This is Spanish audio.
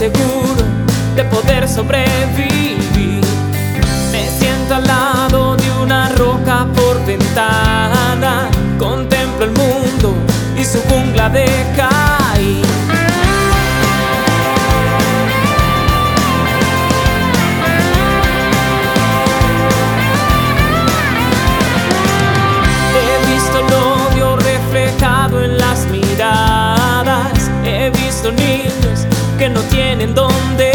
seguro de poder sobrevivir. Me siento al lado de una roca por ventana, contemplo el mundo y su jungla de Caín. He visto el odio reflejado en las miradas, he visto niños que no tienen dónde